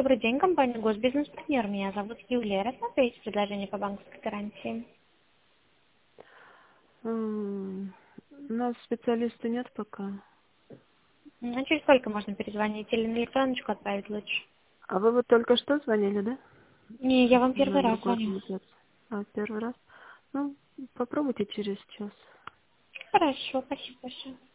Добрый день, компания Госбизнес-партнер. Меня зовут Юлия. Рассмотрите предложение по банковской гарантии. У нас специалиста нет пока. А через сколько можно перезвонить или на электроночку отправить лучше? А вы вот только что звонили, да? Не, я вам На первый раз другую звоню. организацию. Первый раз? Ну, попробуйте через час. Хорошо, спасибо большое.